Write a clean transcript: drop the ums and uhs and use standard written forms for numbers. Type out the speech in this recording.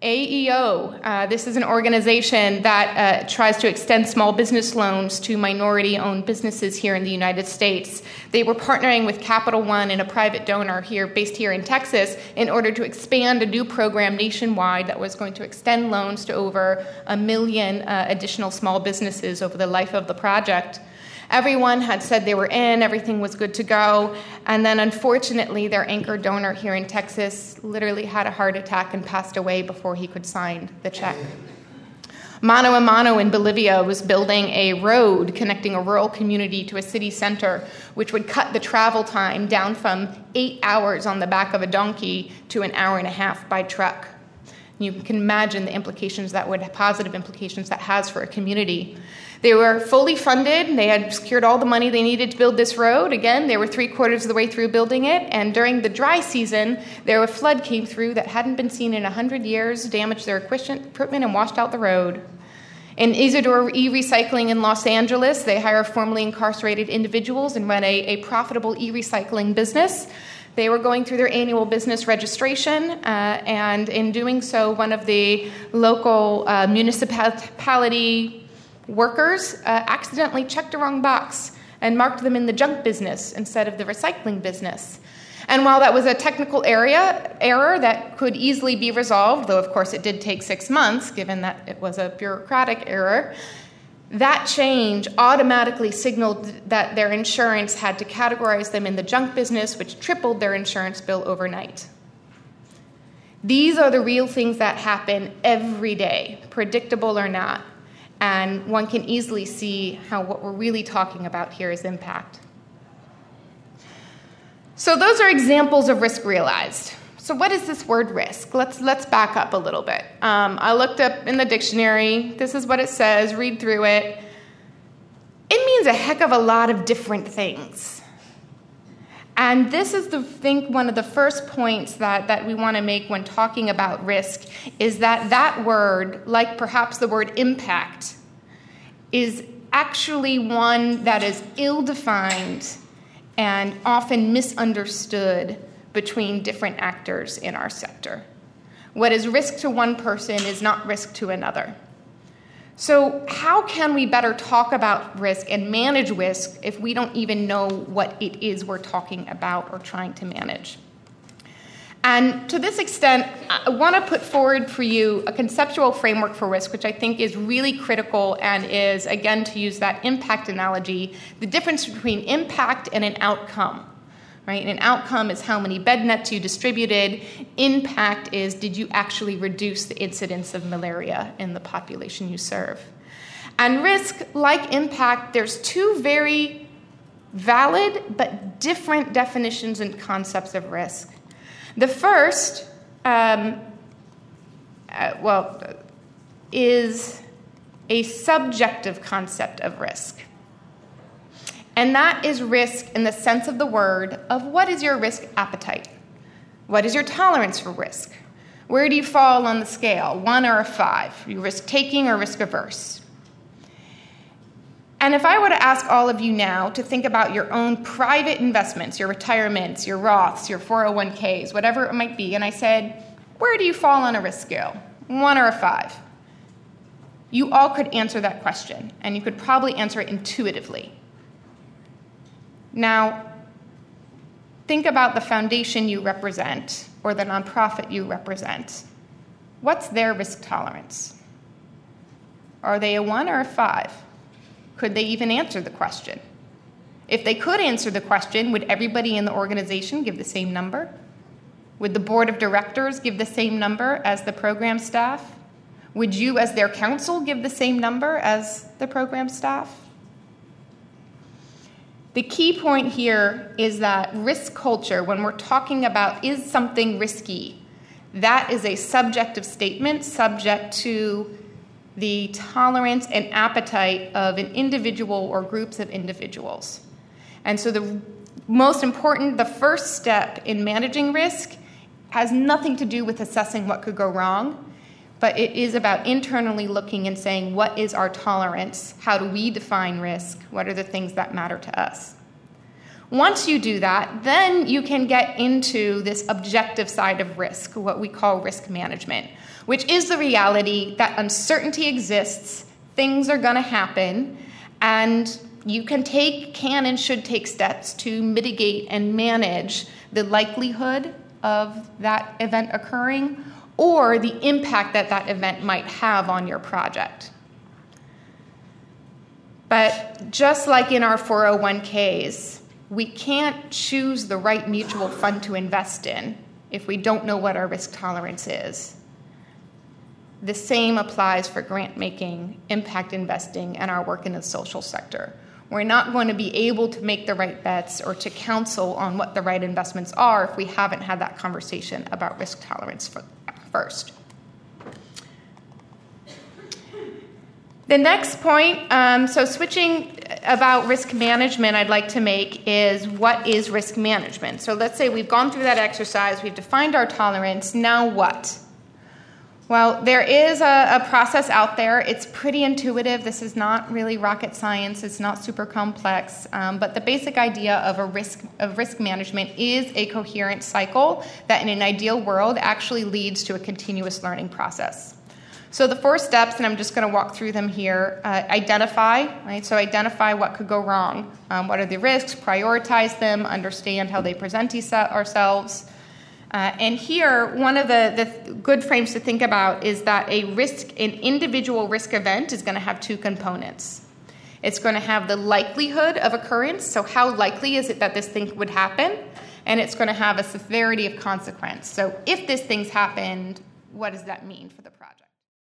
AEO, this is an organization that tries to extend small business loans to minority-owned businesses here in the United States. They were partnering with Capital One and a private donor based here in Texas in order to expand a new program nationwide that was going to extend loans to over 1 million additional small businesses over the life of the project. Everyone had said they were in, everything was good to go, and then unfortunately their anchor donor here in Texas literally had a heart attack and passed away before he could sign the check. Mano a Mano in Bolivia was building a road connecting a rural community to a city center, which would cut the travel time down from 8 hours on the back of a donkey to 1.5 hours by truck. You can imagine the positive implications that has for a community. They were fully funded. They had secured all the money they needed to build this road. Again, they were 3/4 of the way through building it. And during the dry season, a flood came through that hadn't been seen in 100 years, damaged their equipment, and washed out the road. In Isidore E-Recycling in Los Angeles, they hire formerly incarcerated individuals and run a profitable e-recycling business. They were going through their annual business registration, and in doing so, one of the local municipality workers accidentally checked the wrong box and marked them in the junk business instead of the recycling business. And while that was a technical error that could easily be resolved, though of course it did take 6 months, given that it was a bureaucratic error, that change automatically signaled that their insurance had to categorize them in the junk business, which tripled their insurance bill overnight. These are the real things that happen every day, predictable or not. And one can easily see how what we're really talking about here is impact. So those are examples of risk realized. So what is this word risk? Let's back up a little bit. I looked up in the dictionary. This is what it says. Read through it. It means a heck of a lot of different things. And this is, one of the first points that we want to make when talking about risk is that word, like perhaps the word impact, is actually one that is ill-defined and often misunderstood between different actors in our sector. What is risk to one person is not risk to another. So how can we better talk about risk and manage risk if we don't even know what it is we're talking about or trying to manage? And to this extent, I want to put forward for you a conceptual framework for risk, which I think is really critical and is, again, to use that impact analogy, the difference between impact and an outcome. Right? An outcome is how many bed nets you distributed. Impact is, did you actually reduce the incidence of malaria in the population you serve? And risk, like impact, there's two very valid but different definitions and concepts of risk. The first, is a subjective concept of risk. And that is risk in the sense of the word of what is your risk appetite? What is your tolerance for risk? Where do you fall on the scale, 1 or a 5? Are you risk-taking or risk-averse? And if I were to ask all of you now to think about your own private investments, your retirements, your Roths, your 401ks, whatever it might be, and I said, where do you fall on a risk scale, 1 or a 5? You all could answer that question, and you could probably answer it intuitively. Now, think about the foundation you represent or the nonprofit you represent. What's their risk tolerance? Are they a 1 or a 5? Could they even answer the question? If they could answer the question, would everybody in the organization give the same number? Would the board of directors give the same number as the program staff? Would you, as their counsel, give the same number as the program staff? The key point here is that risk culture, when we're talking about is something risky, that is a subjective statement subject to the tolerance and appetite of an individual or groups of individuals. And so the first step in managing risk has nothing to do with assessing what could go wrong, but it is about internally looking and saying, what is our tolerance? How do we define risk? What are the things that matter to us? Once you do that, then you can get into this objective side of risk, what we call risk management, which is the reality that uncertainty exists, things are going to happen, and you can and should take steps to mitigate and manage the likelihood of that event occurring or the impact that that event might have on your project. But just like in our 401ks, we can't choose the right mutual fund to invest in if we don't know what our risk tolerance is. The same applies for grant making, impact investing, and our work in the social sector. We're not going to be able to make the right bets or to counsel on what the right investments are if we haven't had that conversation about risk tolerance first. The next point, so switching about risk management I'd like to make is, what is risk management? So let's say we've gone through that exercise, we've defined our tolerance, now what? Well, there is a process out there. It's pretty intuitive. This is not really rocket science. It's not super complex. But the basic idea of risk management is a coherent cycle that in an ideal world actually leads to a continuous learning process. So the 4 steps, and I'm just going to walk through them here. Identify, right? So identify what could go wrong. What are the risks? Prioritize them. Understand how they present ourselves. And here, one of the good frames to think about is that an individual risk event is going to have 2 components. It's going to have the likelihood of occurrence, so how likely is it that this thing would happen? And it's going to have a severity of consequence. So if this thing's happened, what does that mean for the